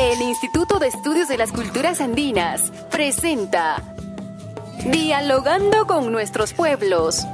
El Instituto de Estudios de las Culturas Andinas presenta Dialogando con nuestros pueblos.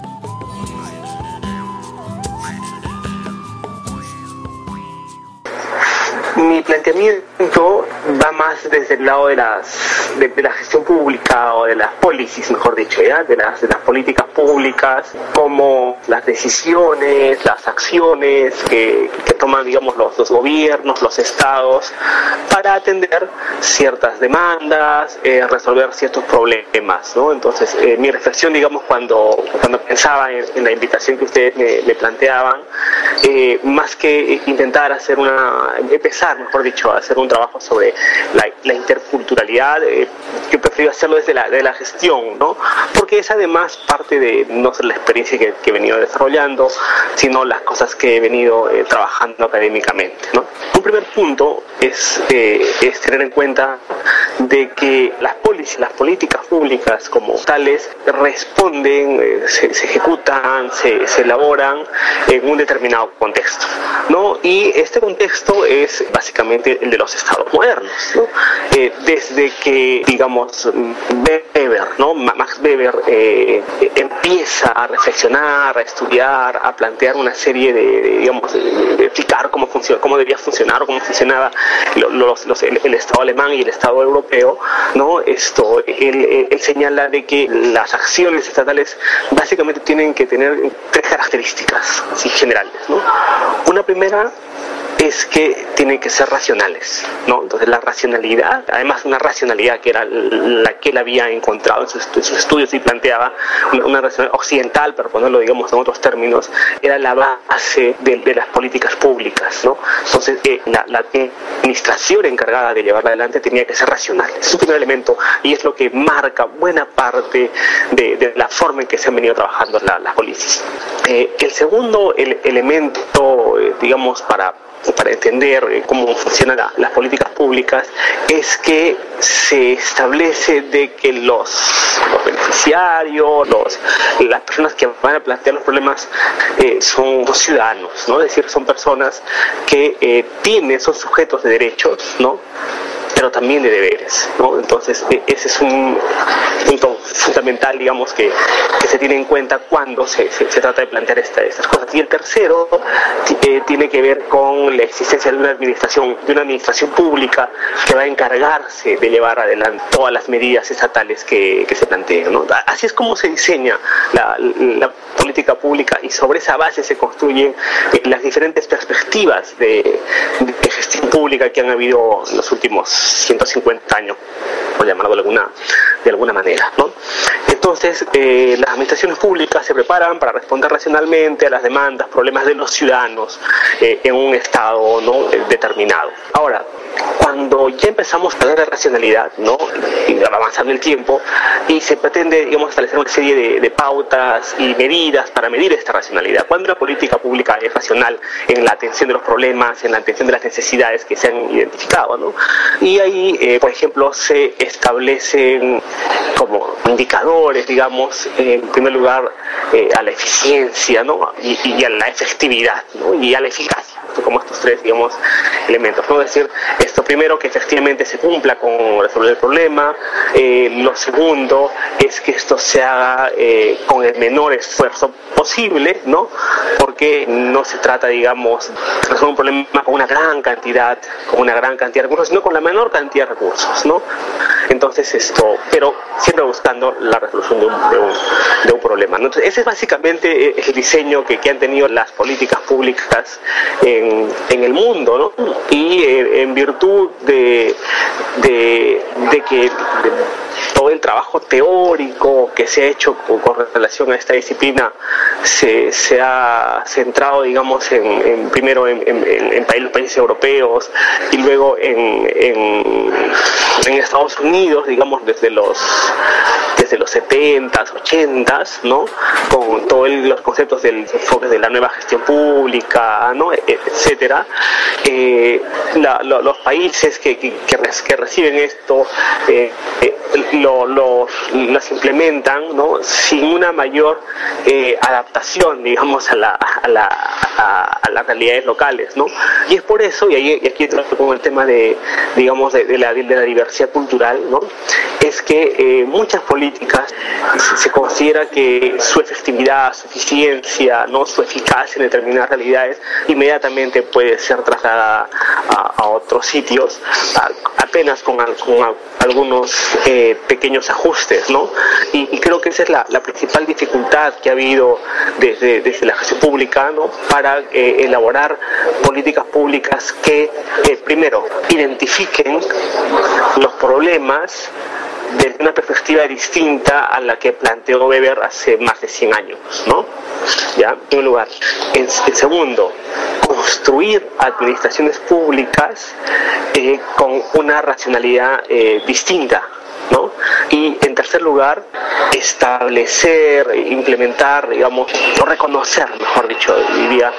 Mi planteamiento va más desde el lado de la gestión pública o de las policies, mejor dicho, ¿ya? de las políticas públicas, como las decisiones, las acciones que toman, digamos, los gobiernos, los estados, para atender ciertas demandas, resolver ciertos problemas, ¿no? Entonces, mi reflexión, digamos, cuando pensaba en la invitación que ustedes me planteaban, más que intentar empezar, mejor dicho, a hacer un trabajo sobre la interculturalidad, yo prefiero hacerlo desde la gestión, ¿no? Porque es además parte de no solo la experiencia que he venido desarrollando, sino las cosas que he venido trabajando académicamente, ¿no? Un primer punto es tener en cuenta de que las políticas públicas como tales responden, se ejecutan, se elaboran en un determinado contexto, ¿no? Y este contexto es básicamente el de los estados modernos, ¿no? Desde que, digamos, Max Weber empieza a reflexionar, a estudiar, a plantear una serie de explicar cómo debía funcionar o cómo funcionaba el Estado alemán y el Estado europeo, ¿no? Él señala de que las acciones estatales básicamente tienen que tener tres características, así, generales, ¿no? Una primera es que tienen que ser racionales, ¿no? Entonces la racionalidad, además una racionalidad que era la que él había encontrado en sus estudios y planteaba una racionalidad occidental, para ponerlo, digamos, en otros términos, era la base de las políticas públicas, ¿no? Entonces la administración encargada de llevarla adelante tenía que ser racional. Es un primer elemento y es lo que marca buena parte de la forma en que se han venido trabajando las políticas. El segundo elemento, digamos, para entender cómo funcionan las políticas públicas, es que se establece de que los beneficiarios, las personas que van a plantear los problemas son los ciudadanos, ¿no? Es decir, son personas que son sujetos de derechos, ¿no? Pero también de deberes, ¿no? Entonces, ese es un punto fundamental, digamos, que se tiene en cuenta cuando se trata de plantear estas cosas. Y el tercero tiene que ver con la existencia de una administración pública que va a encargarse de llevar adelante todas las medidas estatales que se planteen, ¿no? Así es como se diseña la política pública, y sobre esa base se construyen las diferentes perspectivas de gestión pública que han habido en los últimos 150 años, por llamarlo de alguna manera, ¿no? Entonces, las administraciones públicas se preparan para responder racionalmente a las demandas, problemas de los ciudadanos en un estado, ¿no?, determinado. Ahora, cuando ya empezamos a hablar de racionalidad, ¿no?, y va avanzando el tiempo, y se pretende, digamos, establecer una serie de pautas y medidas para medir esta racionalidad. Cuando la política pública es racional en la atención de los problemas, en la atención de las necesidades que se han identificado, ¿no? Y ahí, por ejemplo, se establecen como indicadores, digamos, en primer lugar, a la eficiencia, ¿no?, y a la efectividad, ¿no?, y a la eficacia, como estos tres, digamos, elementos, ¿no? Es decir, esto primero, que efectivamente se cumpla con resolver el problema. Lo segundo es que esto se haga con el menor esfuerzo posible, ¿no?, porque no se trata, digamos, de resolver un problema con una gran cantidad de recursos, sino con la menor cantidad de recursos, ¿no? Entonces pero siempre buscando la resolución de un problema, ¿no? Entonces, ese es básicamente el diseño que han tenido las políticas públicas en el mundo, ¿no? Y en virtud de que todo el trabajo teórico que se ha hecho con relación a esta disciplina se ha centrado, digamos, primero en los países europeos, y luego en Estados Unidos, digamos, desde los 70s, 80s, ¿no?, con todos los conceptos del enfoque de la nueva gestión pública, ¿no?, etcétera. Los países que reciben esto las implementan, ¿no?, sin una mayor adaptación, digamos, a a las realidades locales, ¿no? Y es por eso, y aquí trato con el tema de la diversidad cultural, ¿no? Es que muchas políticas se considera que su efectividad, su eficiencia, ¿no? Su eficacia en determinadas realidades inmediatamente puede ser trasladada a otros sitios, apenas con algunos pequeños ajustes, ¿no? Y creo que esa es la principal dificultad que ha habido desde la gestión pública, ¿no? Para elaborar políticas públicas que, primero, identifiquen los problemas desde una perspectiva distinta a la que planteó Weber hace más de 100 años, ¿no? ¿Ya? En primer lugar. En segundo, construir administraciones públicas con una racionalidad distinta, ¿no? Y en tercer lugar, establecer, implementar, digamos, o reconocer, mejor dicho, diría,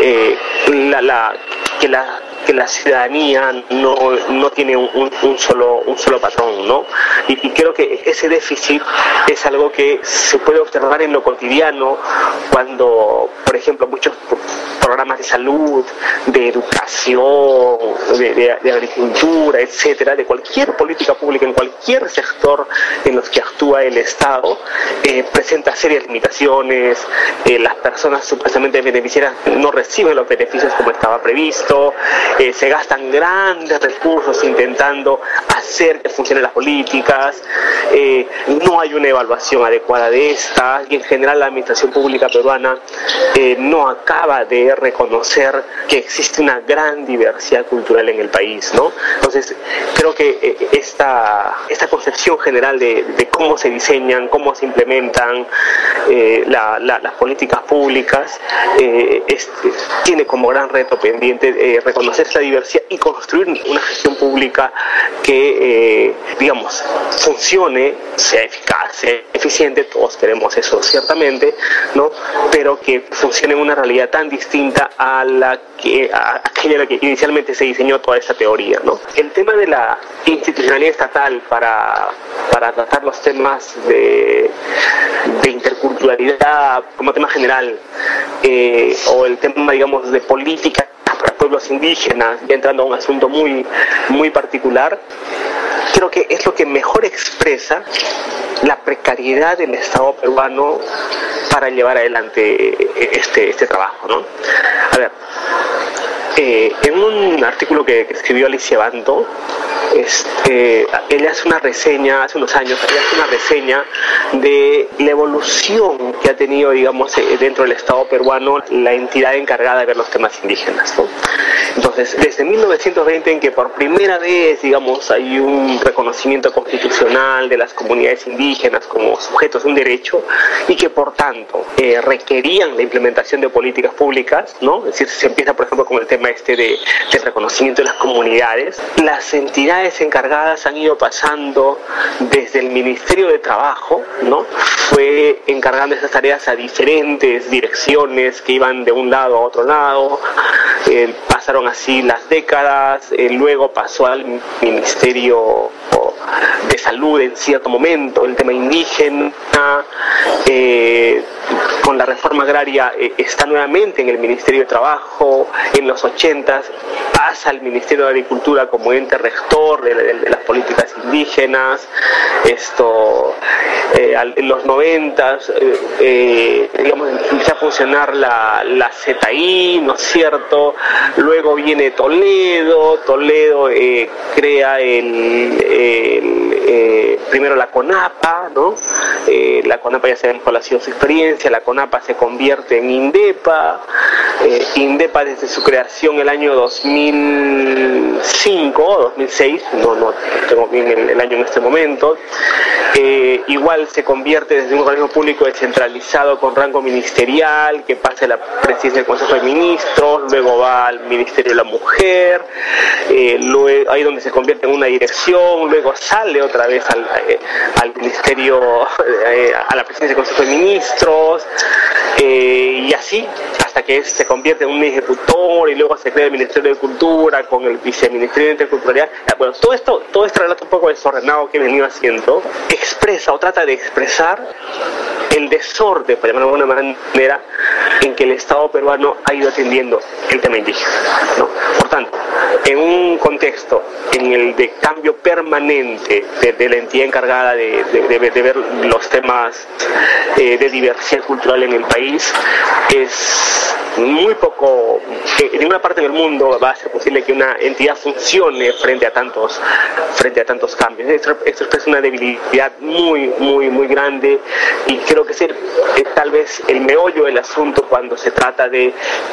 que la ciudadanía no tiene un solo patrón, ¿no? Y creo que ese déficit es algo que se puede observar en lo cotidiano cuando, por ejemplo, muchos programas de salud, de educación, de agricultura, etcétera, de cualquier política pública en cualquier sector en los que actúa el Estado, presenta serias limitaciones. Las personas supuestamente beneficiarias no reciben los beneficios como estaba previsto. Se gastan grandes recursos intentando hacer que funcionen las políticas, no hay una evaluación adecuada de estas, y en general la administración pública peruana no acaba de reconocer que existe una gran diversidad cultural en el país, ¿no? Entonces creo que esta concepción general de cómo se diseñan, cómo se implementan las políticas públicas tiene como gran reto pendiente reconocer esta diversidad y construir una gestión pública que, digamos, funcione, sea eficaz, sea eficiente. Todos queremos eso ciertamente, ¿no? Pero que funcione en una realidad tan distinta a aquella en la que inicialmente se diseñó toda esta teoría, ¿no? El tema de la institucionalidad estatal para tratar los temas de interculturalidad como tema general, o el tema, digamos, de política para pueblos indígenas, ya entrando a un asunto muy particular, creo que es lo que mejor expresa la precariedad del Estado peruano para llevar adelante este trabajo, ¿no? A ver, en un artículo que escribió Alicia Bando, ella hace una reseña, hace unos años, de la evolución que ha tenido, digamos, dentro del Estado peruano la entidad encargada de ver los temas indígenas, ¿no? Entonces, desde 1920, en que por primera vez, digamos, hay un reconocimiento constitucional de las comunidades indígenas como sujetos de un derecho y que, por tanto, requerían la implementación de políticas públicas, ¿no? Es decir, se empieza, por ejemplo, con el tema del reconocimiento de las comunidades. Las entidades encargadas han ido pasando desde el Ministerio de Trabajo, ¿no? Fue encargando esas tareas a diferentes direcciones que iban de un lado a otro lado. Pasaron así las décadas, luego pasó al Ministerio de Salud en cierto momento, el tema indígena, con la reforma agraria está nuevamente en el Ministerio de Trabajo. En los 80s pasa al Ministerio de Agricultura como ente rector de las políticas indígenas. En los 90s digamos, empieza a funcionar la ZI, ¿no es cierto? Luego viene Toledo crea primero la CONAPA, ¿no? La CONAPA ya sabemos cuál ha sido su experiencia. La CONAPA se convierte en INDEPA. INDEPA desde su creación el año 2005 o 2006, no tengo bien el año en este momento, igual se convierte desde un organismo público descentralizado con rango ministerial, que pasa a la presidencia del Consejo de Ministros, luego va al Ministerio de la Mujer, luego, ahí donde se convierte en una dirección, luego sale otra vez al Ministerio, a la presidencia del Consejo de Ministros, y así hasta que se convierte en un ejecutor, y luego se crea el Ministerio de Cultura con el Viceministerio de Interculturalidad. Bueno, todo este relato un poco desordenado que he venido haciendo expresa o trata de expresar el desorden, por llamarlo de alguna manera, en que el Estado peruano ha ido atendiendo el tema indígena, ¿no? Por tanto, en un contexto en el de cambio permanente de la entidad encargada de ver los temas de diversidad cultural en el país, es muy poco, en ninguna parte del mundo va a ser posible que una entidad funcione frente a tantos cambios. Esto es una debilidad muy grande, y creo que es tal vez el meollo del asunto cuando se trata de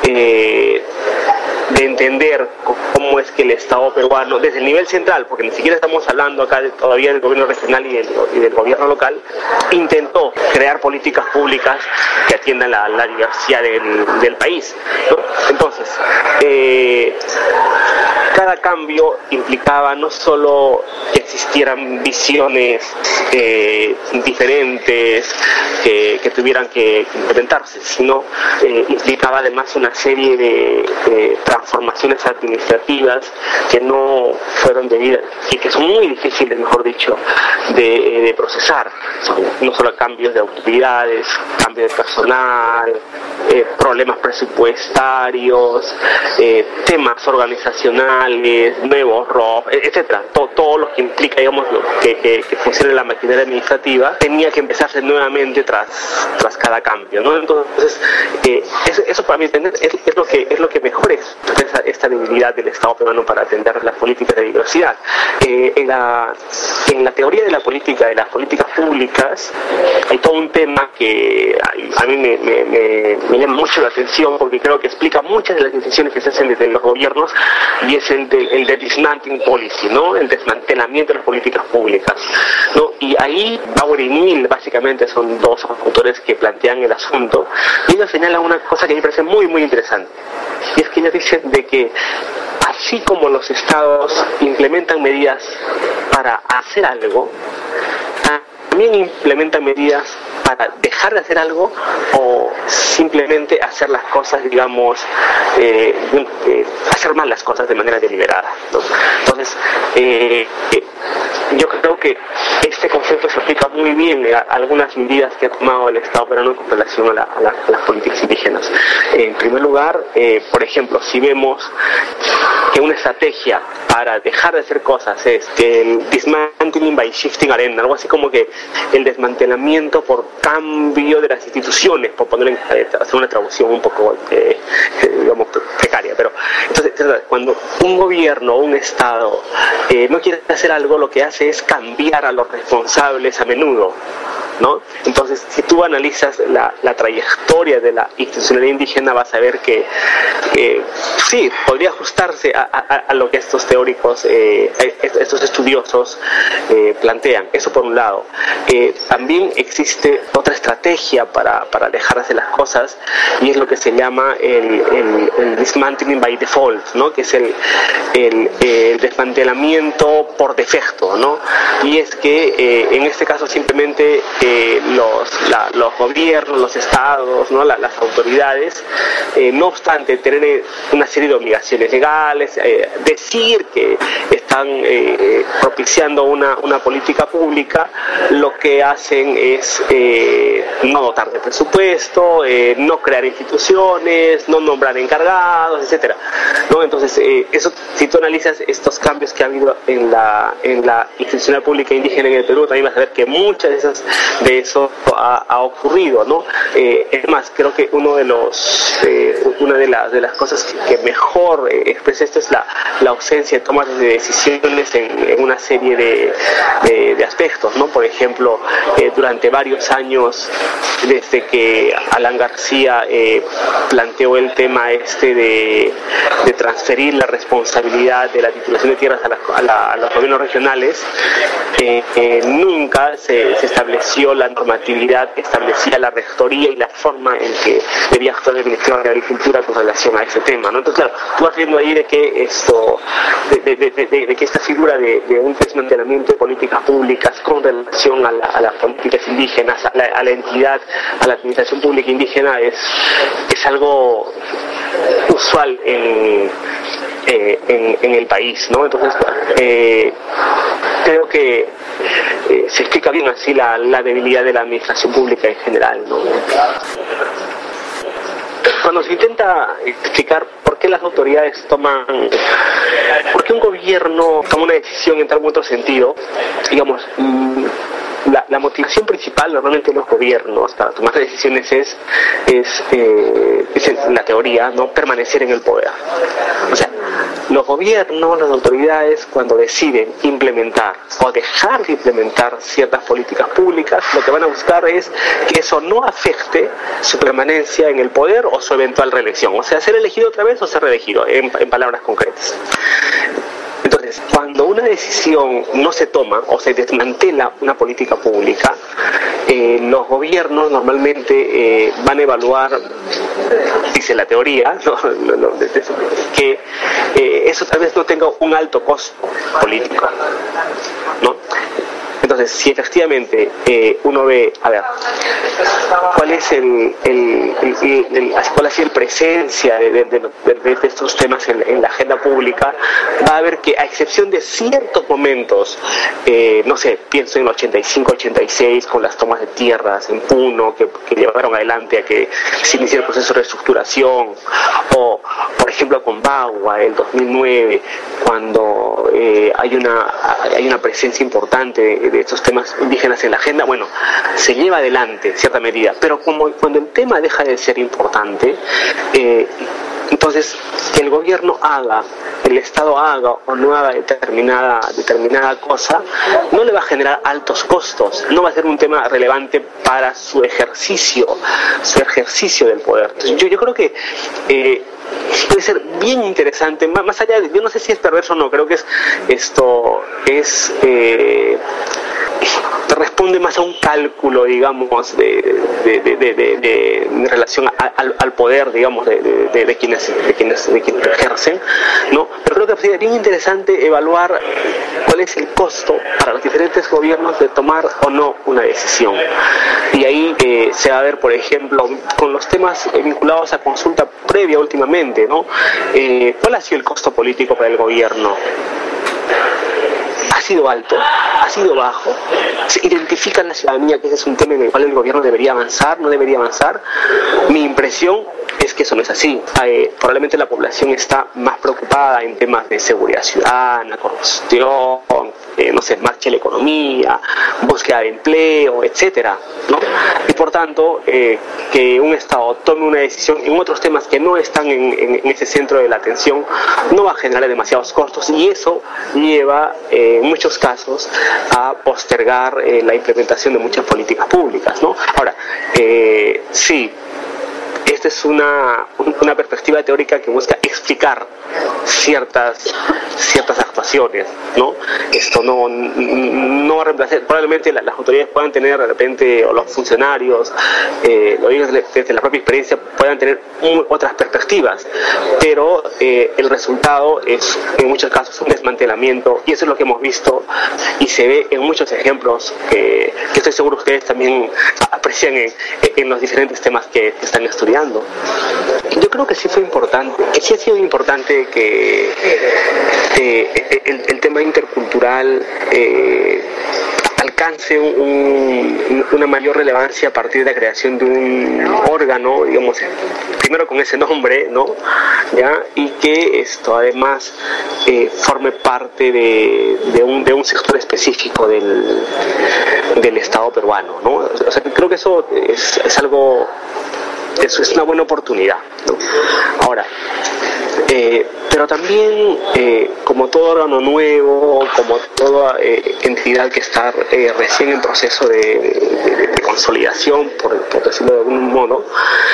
entender cómo es que el Estado peruano, desde el nivel central, porque ni siquiera estamos hablando acá todavía del gobierno regional y del gobierno local, intentó crear políticas públicas que atiendan la diversidad del país, ¿no? Entonces, cada cambio implicaba no solo que existieran visiones diferentes que tuvieran que implementarse, sino implicaba además una serie de transformaciones administrativas que no fueron debidas y que son muy difíciles, mejor dicho, de procesar. Son no solo cambios de autoridades, cambios de personal, problemas presupuestarios, temas organizacionales, nuevos ROF, etcétera. Todo lo que implica, digamos, que funcione la maquinaria administrativa, tenía que empezarse nuevamente tras cada cambio, ¿no? Entonces, eso para mí es lo que mejor expresa esta debilidad del Estado peruano para atender las políticas de diversidad. En la teoría de la política, de las políticas públicas, hay todo un tema que a mí me llama mucho la atención, porque creo que explica muchas de las decisiones que se hacen desde los gobiernos, y es el de dismantling policy, ¿no? El desmantelamiento de las políticas públicas, ¿no? Y ahí Bauer y Neal básicamente son dos autores que plantean el asunto, y ellos señalan una cosa que me parece muy interesante, y es que ellos dicen de que así como los estados implementan medidas para hacer algo, también implementan medidas para dejar de hacer algo o simplemente hacer las cosas, digamos, hacer mal las cosas de manera deliberada, ¿no? Entonces, yo creo que este concepto se aplica muy bien a algunas medidas que ha tomado el Estado peruano con relación a las políticas indígenas. En primer lugar, por ejemplo, si vemos que una estrategia para dejar de hacer cosas es que el dismantling by shifting arena, algo así como que el desmantelamiento por cambio de las instituciones, por poner hacer una traducción un poco digamos precaria, pero entonces cuando un gobierno o un Estado no quiere hacer algo, lo que hace es cambiar a los responsables a menudo, ¿no? Entonces, si tú analizas la trayectoria de la institucionalidad indígena, vas a ver que sí, podría ajustarse a lo que estos teóricos, estos estudiosos plantean. Eso por un lado. También existe otra estrategia para dejar de hacer las cosas, y es lo que se llama el dismantling by default, ¿no? Que es el desmantelamiento por defecto, ¿no? Y es que en este caso simplemente los gobiernos, los estados, ¿no? Las autoridades, no obstante tener una serie de obligaciones legales, decir que están propiciando una política pública, lo que hacen es no dotar de presupuesto, no crear instituciones, no nombrar encargados, etcétera, ¿no? Entonces, eso, si tú analizas estos cambios que ha habido en la institucional pública indígena en el Perú, también vas a ver que muchas de eso ha ocurrido, ¿no? Es más, creo que una de las cosas que mejor expresa esto es la ausencia de tomas de decisiones en una serie de aspectos, ¿no? Por ejemplo, durante varios años, desde que Alan García planteó el tema de transferir la responsabilidad de la titulación de tierras a los gobiernos regionales, nunca se estableció la normatividad que establecía la rectoría y la forma en que debía actuar el Ministerio de Agricultura con relación a ese tema, ¿no? Entonces, claro, tú vas viendo ahí de que esta figura de un desmantelamiento de políticas públicas con relación a las políticas indígenas, a la entidad, a la administración pública indígena, es algo usual en el país, ¿no? Entonces, creo que se explica bien así la debilidad de la administración pública en general, ¿no? Cuando se intenta explicar por qué las autoridades por qué un gobierno toma una decisión en tal u otro sentido, digamos, la motivación principal normalmente de los gobiernos para tomar decisiones es en la teoría, no permanecer en el poder. O sea, los gobiernos, las autoridades, cuando deciden implementar o dejar de implementar ciertas políticas públicas, lo que van a buscar es que eso no afecte su permanencia en el poder o su eventual reelección. O sea, ser elegido otra vez o ser reelegido, en palabras concretas. Entonces, cuando una decisión no se toma o se desmantela una política pública, los gobiernos normalmente van a evaluar, dice la teoría, que eso tal vez no tenga un alto costo político, ¿no? Entonces, si efectivamente uno ve, a ver, cuál es cuál ha sido la presencia de estos temas en la agenda pública, va a ver que a excepción de ciertos momentos, no sé, pienso en el 85-86 con las tomas de tierras en Puno que llevaron adelante a que se inicie el proceso de reestructuración, o por ejemplo con Bagua el 2009, cuando hay una presencia importante de estos temas indígenas en la agenda, bueno, se lleva adelante en cierta medida, pero cuando el tema deja de ser importante, entonces que el gobierno haga, el Estado haga o no haga determinada cosa, no le va a generar altos costos, no va a ser un tema relevante para su ejercicio del poder. Entonces, yo creo que puede ser bien interesante, más allá de, yo no sé si es perverso o no, creo que responde más a un cálculo, digamos, de relación al poder, digamos, de quienes ejercen, ¿no? Pero creo que sería bien interesante evaluar cuál es el costo para los diferentes gobiernos de tomar o no una decisión. Y ahí se va a ver, por ejemplo, con los temas vinculados a consulta previa últimamente, ¿no? ¿Cuál ha sido el costo político para el gobierno? ¿Ha sido alto? ¿Ha sido bajo? ¿Se identifica en la ciudadanía que ese es un tema en el cual el gobierno debería avanzar, no debería avanzar? Mi impresión es que eso no es así. Probablemente la población está más preocupada en temas de seguridad ciudadana, corrupción, no sé, marcha de la economía, búsqueda de empleo, etcétera, ¿no? Y por tanto, que un Estado tome una decisión en otros temas que no están en ese centro de la atención no va a generar demasiados costos, y eso lleva en muchos casos a postergar la implementación de muchas políticas públicas, ¿no? Ahora, sí, esta es una perspectiva teórica que busca explicar ciertas actuaciones, ¿no? Esto no va a reemplazar, probablemente las autoridades puedan tener de repente, o los funcionarios, desde la propia experiencia puedan tener otras perspectivas, pero el resultado es en muchos casos un desmantelamiento, y eso es lo que hemos visto y se ve en muchos ejemplos que estoy seguro ustedes también aprecian en los diferentes temas que están estudiando. Yo creo que sí fue importante, que sí ha sido importante que el tema intercultural alcance una mayor relevancia a partir de la creación de un órgano, digamos, primero con ese nombre, ¿no? ¿Ya? Y que esto además forme parte de un sector específico del Estado peruano, ¿no? O sea, creo que eso es algo, eso es una buena oportunidad, ¿no? Ahora, pero también, como todo órgano nuevo, como toda entidad que está recién en proceso de consolidación, por decirlo de algún modo,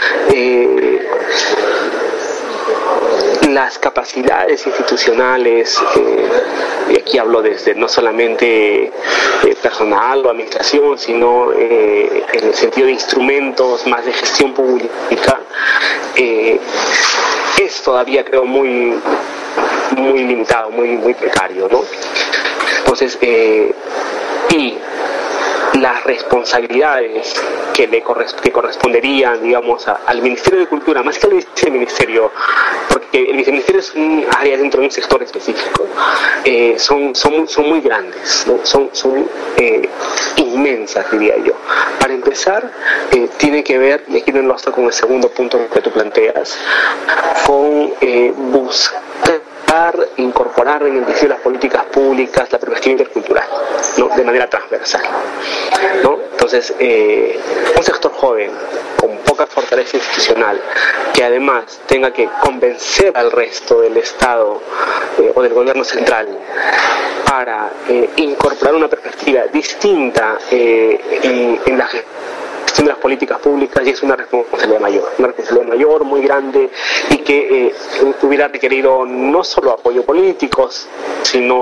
las capacidades institucionales, y aquí hablo desde no solamente personal o administración, sino en el sentido de instrumentos más de gestión pública, es todavía, creo, muy limitado, muy precario, ¿no? Entonces, y las responsabilidades que corresponderían, digamos, al Ministerio de Cultura, más que al viceministerio, porque el viceministerio es un área dentro de un sector específico, son muy grandes, ¿no? Son inmensas, diría yo. Para empezar, tiene que ver, y aquí no hasta con el segundo punto que tú planteas, con buscar incorporar en el diseño de las políticas públicas la perspectiva intercultural, ¿no? De manera transversal, ¿no? Entonces, un sector joven con poca fortaleza institucional, que además tenga que convencer al resto del Estado o del gobierno central para incorporar una perspectiva distinta en la gestión de las políticas públicas, y es una responsabilidad mayor, muy grande, y que hubiera requerido no solo apoyo político, sino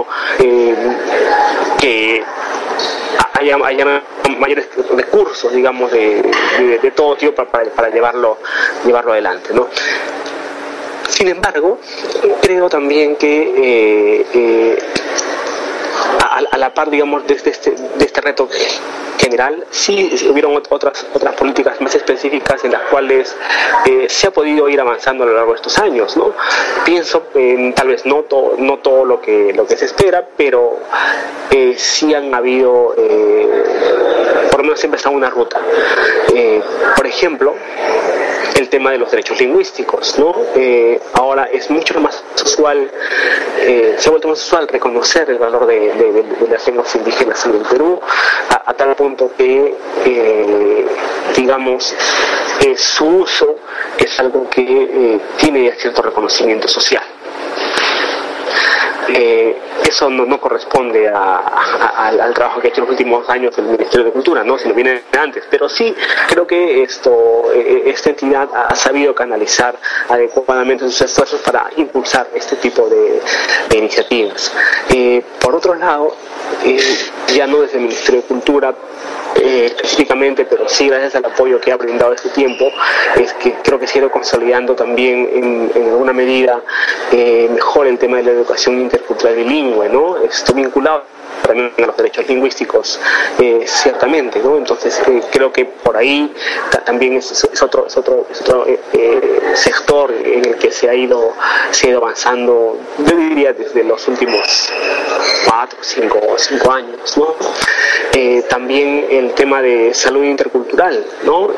que haya mayores recursos, digamos, de todo tipo para llevarlo adelante, ¿no? Sin embargo, creo también que a la par, digamos, de este reto general, sí hubieron otras políticas más específicas en las cuales se ha podido ir avanzando a lo largo de estos años, ¿no? Pienso en tal vez no todo lo que se espera, pero sí han habido, por lo menos siempre está una ruta. Por ejemplo, el tema de los derechos lingüísticos, ¿no? Ahora es mucho más usual, se ha vuelto más usual reconocer el valor de las lenguas indígenas en el Perú, a tal punto que, digamos, su uso es algo que tiene cierto reconocimiento social. Eso no corresponde al trabajo que ha hecho en los últimos años el Ministerio de Cultura, ¿no? Sino viene de antes, pero sí creo que esta entidad ha sabido canalizar adecuadamente sus esfuerzos para impulsar este tipo de iniciativas. Por otro lado, ya no desde el Ministerio de Cultura específicamente, pero sí gracias al apoyo que ha brindado este tiempo, es que creo que se ha ido consolidando también en alguna medida mejor el tema de la educación intercultural bilingüe, ¿no? Esto vinculado también a los derechos lingüísticos, ciertamente, ¿no? Entonces creo que por ahí también es otro sector en el que se ha ido avanzando, yo diría desde los últimos 4, 5 años, ¿no? También el tema de salud intercultural, ¿no?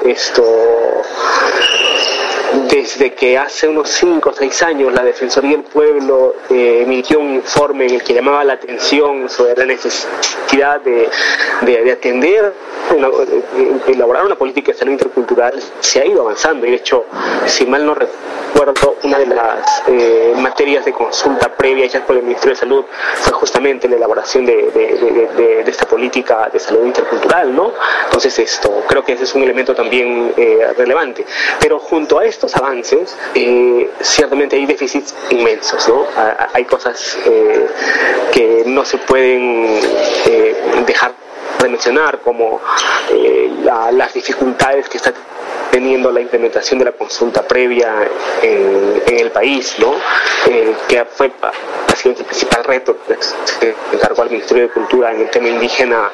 Desde que hace unos 5 o 6 años la Defensoría del Pueblo emitió un informe en el que llamaba la atención sobre la necesidad de atender, elaborar una política de salud intercultural, se ha ido avanzando, y de hecho, si mal no recuerdo, una de las materias de consulta previa hechas por el Ministerio de Salud fue justamente la elaboración de esta política de salud intercultural, ¿no? Entonces creo que ese es un elemento también relevante, pero junto a estos avances, ciertamente hay déficits inmensos, ¿no? Hay cosas que no se pueden dejar de mencionar, como las dificultades que está teniendo la implementación de la consulta previa en el país, ¿no? Que fue básicamente el principal reto que se encargó al Ministerio de Cultura en el tema indígena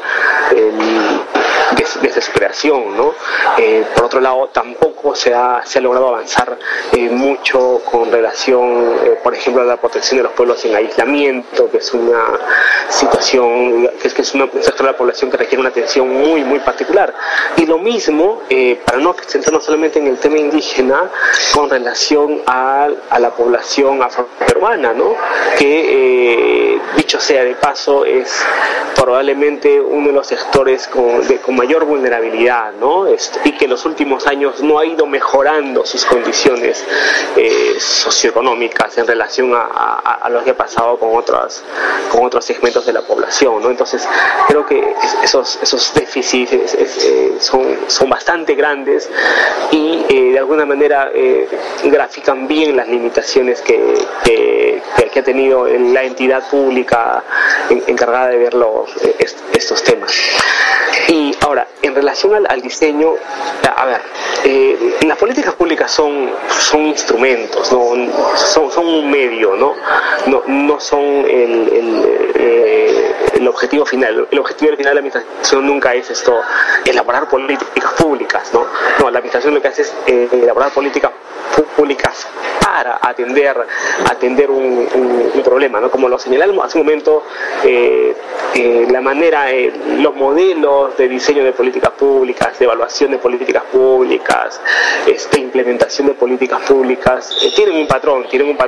desde su creación, ¿no? Por otro lado, tampoco se ha logrado avanzar mucho con relación, por ejemplo, a la protección de los pueblos en aislamiento, que es una situación, que es un sector de la población que requiere una atención muy, muy particular. Y lo mismo, para no centrarnos solamente en el tema indígena, con relación a la población afroperuana, ¿no? Que, dicho sea de paso, es probablemente uno de los sectores con mayor vulnerabilidad, ¿no? Y que en los últimos años no ha ido mejorando sus condiciones socioeconómicas en relación a lo que ha pasado con otros segmentos de la población, ¿no? Entonces creo que esos déficits son bastante grandes y de alguna manera grafican bien las limitaciones que ha tenido la entidad pública encargada de ver estos temas. Y ahora, en relación al diseño, a ver, las políticas públicas son instrumentos, ¿no? son un medio, no son el objetivo final. El objetivo final de la administración nunca es elaborar políticas públicas, ¿no? No, la administración lo que hace es elaborar políticas públicas para atender un problema, ¿no? Como lo señalamos hace un momento, la manera, los modelos de diseño de políticas públicas, de evaluación de políticas públicas, implementación de políticas públicas, tienen un patrón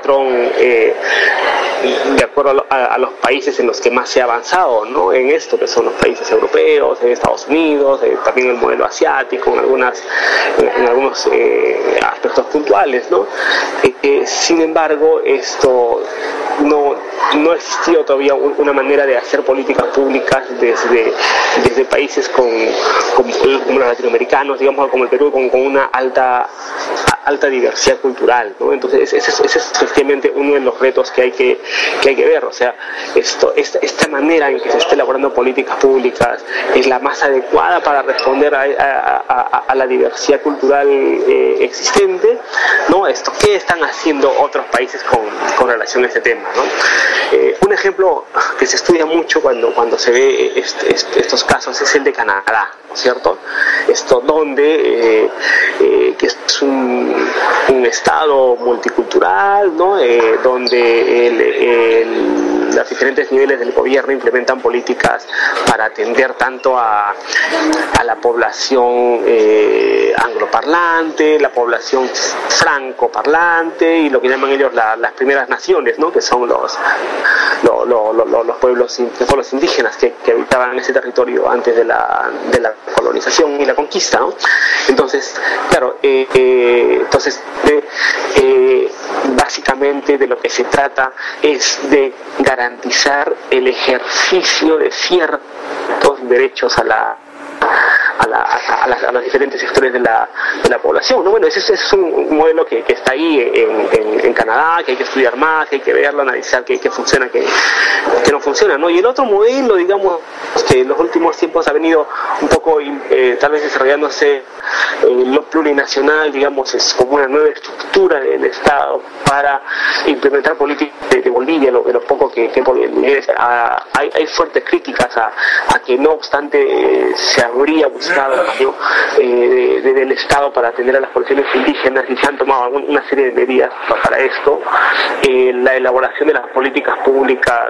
de acuerdo a los países en los que más se ha avanzado, ¿no? En esto, que son los países europeos, en Estados Unidos, también el modelo asiático, en algunos aspectos puntuales, ¿no? Sin embargo, esto no existió todavía una manera de hacer políticas públicas desde países como los latinoamericanos, digamos, como el Perú, con una alta diversidad cultural, ¿no? Entonces ese es efectivamente uno de los retos que hay que ver. O sea, esta manera en que se está elaborando políticas públicas es la más adecuada para responder a la diversidad cultural existente, ¿no? ¿Qué están haciendo otros países con relación a este tema, ¿no? Un ejemplo que se estudia mucho cuando se ve estos casos es el de Canadá, ¿no es cierto? Donde que es un estado multicultural, ¿no? Donde los diferentes niveles del gobierno implementan políticas para atender tanto a la población angloparlante, la población francoparlante y lo que llaman ellos las primeras naciones, ¿no? Que son los pueblos indígenas que habitaban ese territorio antes de la colonización y la conquista, ¿no? Entonces, claro, básicamente de lo que se trata es de garantizar el ejercicio de ciertos derechos a los diferentes sectores de la población, ¿no? Bueno, ese es un modelo que está ahí en Canadá, que hay que estudiar más, que hay que verlo, analizar qué funciona, qué no funciona, ¿no? Y el otro modelo, digamos, que en los últimos tiempos ha venido un poco tal vez desarrollándose lo plurinacional, digamos, es como una nueva estructura del Estado para implementar políticas de Bolivia, lo poco que hay fuertes críticas a que no obstante se habría buscado del Estado para atender a las poblaciones indígenas y se han tomado una serie de medidas para esto. La elaboración de las políticas públicas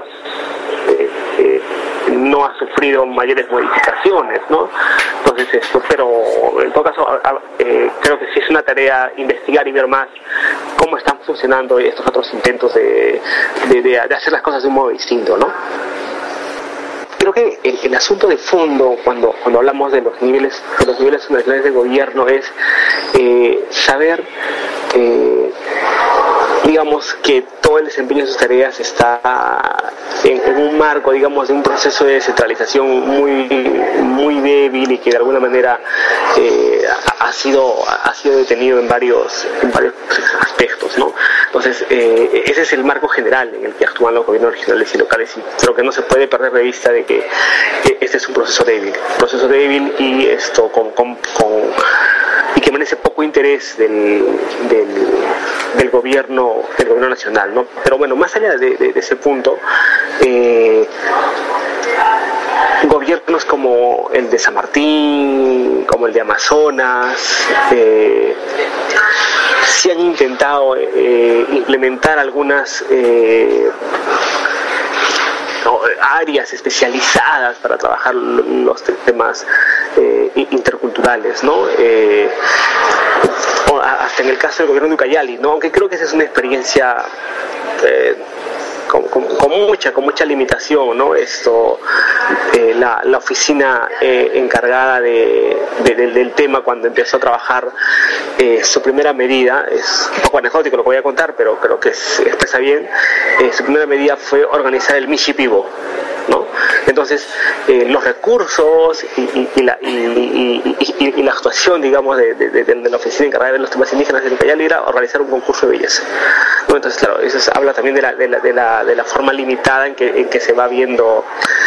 no ha sufrido mayores modificaciones, ¿no? Entonces pero en todo caso creo que sí es una tarea investigar y ver más cómo están funcionando estos otros intentos de hacer las cosas de un modo distinto, ¿no? Creo que el asunto de fondo cuando hablamos de los niveles nacionales de gobierno es saber digamos que todo el desempeño de sus tareas está en un marco, digamos, de un proceso de descentralización muy débil y que de alguna manera ha sido detenido en varios aspectos, ¿no? Entonces ese es el marco general en el que actúan los gobiernos regionales y locales, y creo que no se puede perder de vista de que este es un proceso débil y y que merece poco interés del gobierno nacional, ¿no? Pero bueno, más allá de ese punto, gobiernos como el de San Martín, como el de Amazonas, sí han intentado implementar algunas áreas especializadas para trabajar los temas interculturales, ¿no? Hasta en el caso del gobierno de Ucayali, ¿no? Aunque creo que esa es una experiencia con mucha limitación, ¿no? La oficina encargada del tema cuando empezó a trabajar su primera medida, es un poco anecdótico lo que voy a contar, pero creo que expresa bien, su primera medida fue organizar el Michipibo, ¿no? Entonces los recursos y la actuación, digamos, de la oficina encargada de los temas indígenas de Ucayali era organizar un concurso de belleza, ¿no? Entonces, claro, eso habla también de la forma limitada en que se va viendo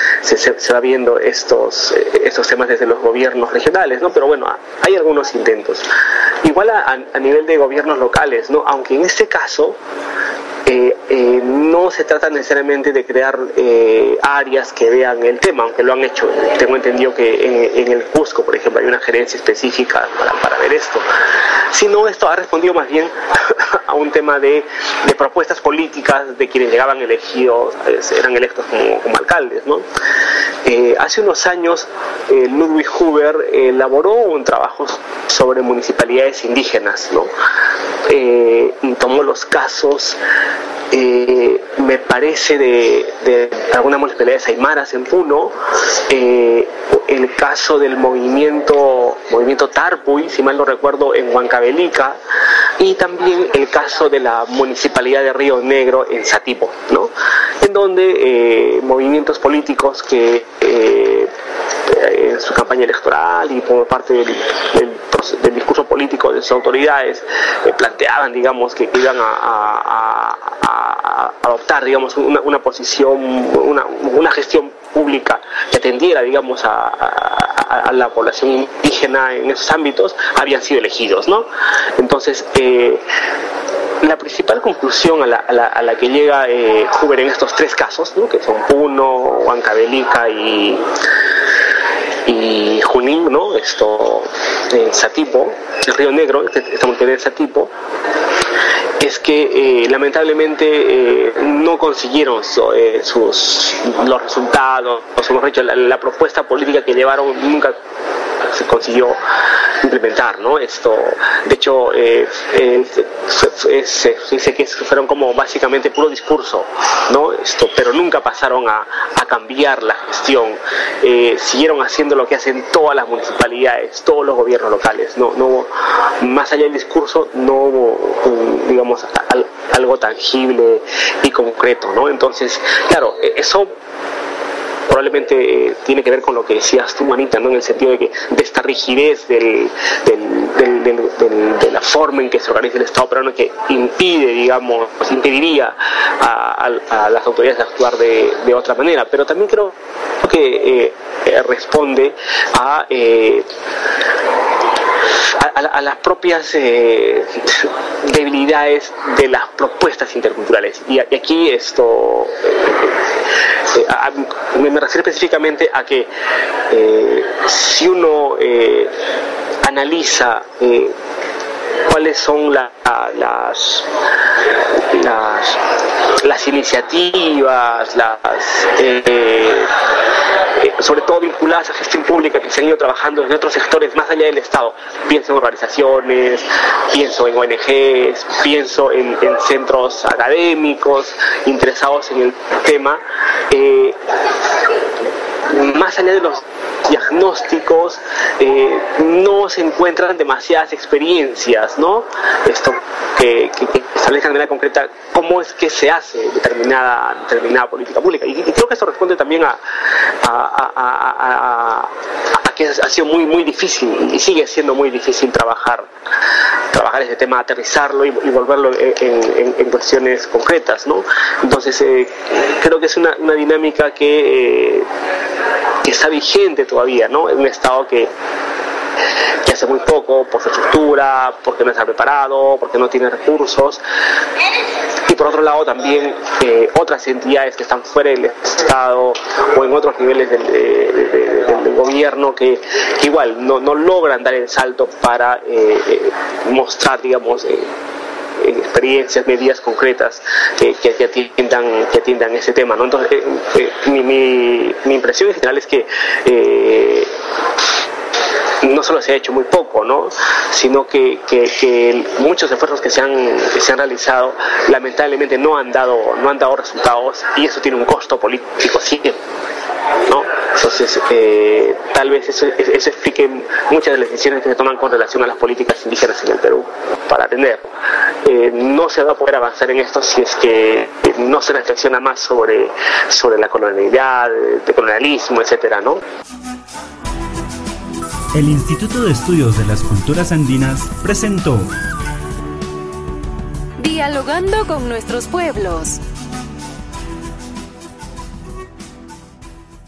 estos temas desde los gobiernos regionales, ¿no? Pero bueno, hay algunos intentos. Igual a nivel de gobiernos locales, ¿no? Aunque en este caso no se trata necesariamente de crear áreas que vean el tema, aunque lo han hecho. Tengo entendido que en el Cusco, por ejemplo, hay una gerencia específica para ver esto, sino esto ha respondido más bien a un tema de propuestas políticas de quienes llegaban elegidos, eran electos como alcaldes, ¿no? Hace unos años Ludwig Huber elaboró un trabajo sobre municipalidades indígenas, ¿no? Y tomó los casos, me parece, de algunas municipalidades aymaras en Puno, el caso del movimiento Tarpuy, si mal no recuerdo, en Huancavelica, y también el caso de la municipalidad de Río Negro en Satipo, ¿no? En donde movimientos políticos que en su campaña electoral y por parte del discurso político de sus autoridades planteaban, digamos, que iban a adoptar, digamos, una posición, una gestión pública que atendiera, digamos, a la población indígena en esos ámbitos, habían sido elegidos, ¿no? Entonces, la principal conclusión a la que llega Huber en estos tres casos, ¿no?, que son Puno, Huancavelica y Junín, ¿no?, en Satipo, el Río Negro, esta municipalidad de Satipo, es que lamentablemente no consiguieron los resultados, o mejor dicho, la propuesta política que llevaron nunca se consiguió implementar, ¿no? De hecho, se dice que fueron como básicamente puro discurso, ¿no? Pero nunca pasaron a cambiar la gestión. Siguieron haciendo lo que hacen todas las municipalidades, todos los gobiernos locales. No, más allá del discurso, no hubo, digamos, algo tangible y concreto, ¿no? Entonces, claro, eso probablemente tiene que ver con lo que decías tú, Manita, ¿no?, en el sentido de esta rigidez de la forma en que se organiza el Estado peruano, que impediría a las autoridades de actuar de otra manera. Pero también creo que responde a las propias debilidades de las propuestas interculturales. Y aquí me refiero específicamente a que si uno analiza cuáles son las iniciativas, sobre todo vinculadas a gestión pública, que se han ido trabajando en otros sectores más allá del Estado. Pienso en organizaciones, pienso en ONGs, pienso en centros académicos interesados en el tema. Más allá de los diagnósticos, no se encuentran demasiadas experiencias, ¿no? Que establezcan de manera concreta cómo es que se hace determinada política pública. Y creo que eso responde también a que ha sido muy, muy difícil, y sigue siendo muy difícil trabajar ese tema, aterrizarlo y volverlo en cuestiones concretas, ¿no? Entonces, creo que es una dinámica que está vigente todavía, ¿no? En un Estado que hace muy poco por su estructura, porque no está preparado, porque no tiene recursos, y por otro lado también otras entidades que están fuera del Estado o en otros niveles del gobierno que igual no logran dar el salto para mostrar, digamos, experiencias, medidas concretas que atiendan ese tema, ¿no? Entonces, mi impresión en general es que no solo se ha hecho muy poco, ¿no?, sino que muchos esfuerzos que se han realizado lamentablemente no han dado resultados, y eso tiene un costo político, sí, ¿no? Entonces, tal vez eso explique muchas de las decisiones que se toman con relación a las políticas indígenas en el Perú. Para atender, no se va a poder avanzar en esto si es que no se reflexiona más sobre la colonialidad, el colonialismo, etcétera, ¿no? El Instituto de Estudios de las Culturas Andinas presentó Dialogando con nuestros pueblos.